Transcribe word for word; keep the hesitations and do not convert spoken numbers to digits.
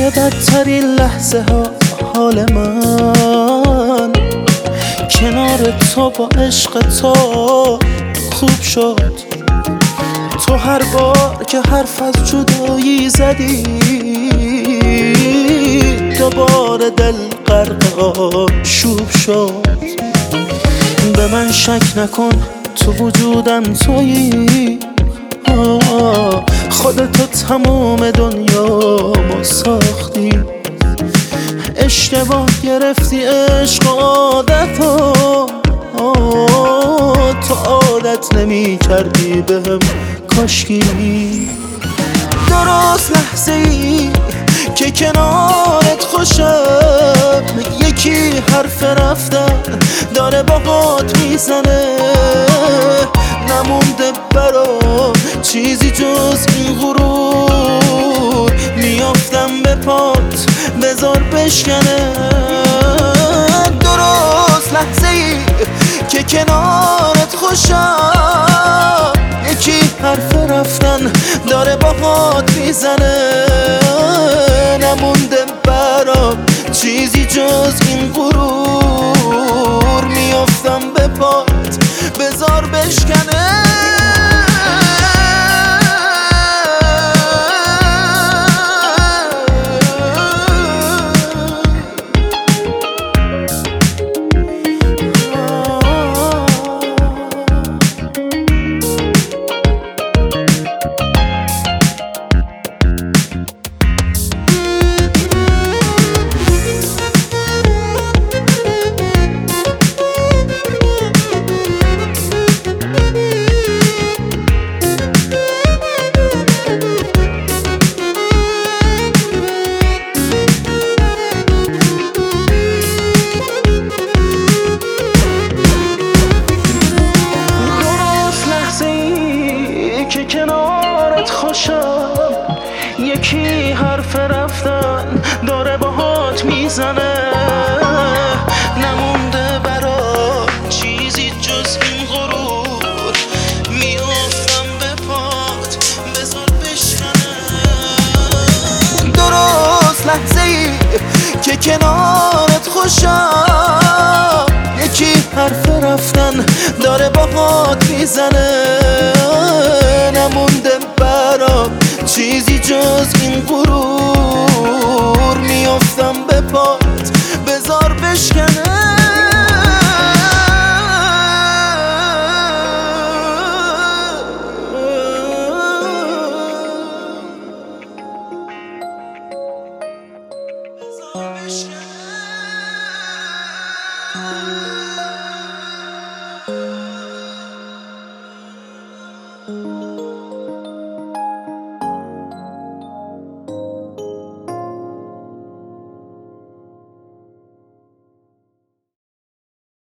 توی بدترین لحظه ها حال من کنار تو با عشق تو خوب شد. تو هر بار که حرف از جدایی زدی دوباره دل غرق آشوب شد. به من شک نکن تو وجودم تویی، خودتو تمام دنیامو ساختی. اشتباه گرفتی عشق و عادتو، تو عادت نمی کردی بهم کاشکی. درست لحظه ای که کنارت خوشم یکی حرف رفتن داره باهات میزنه. نمونده برام چیزی جز این غرور، میافتم به پات بذار بشکنه. درست لحظه ای که کنارت خوشم یکی حرف رفتن داره باهات میزنه. نمونده برام چیزی جز این غرور، میافتم به پات بذار بشکنه. که کنارت خوشم یکی حرف رفتن داره باهات میزنه. نمونده برا چیزی جز این غرور، میافتم به پات بذار بشکنه. درست لحظه ای که کنارت خوشم یکی حرف رفتن داره باهات میزنه. نمونده برام چیزی جز این غرور، میافتم به پات بذار بشکنه. بذار بشکنه.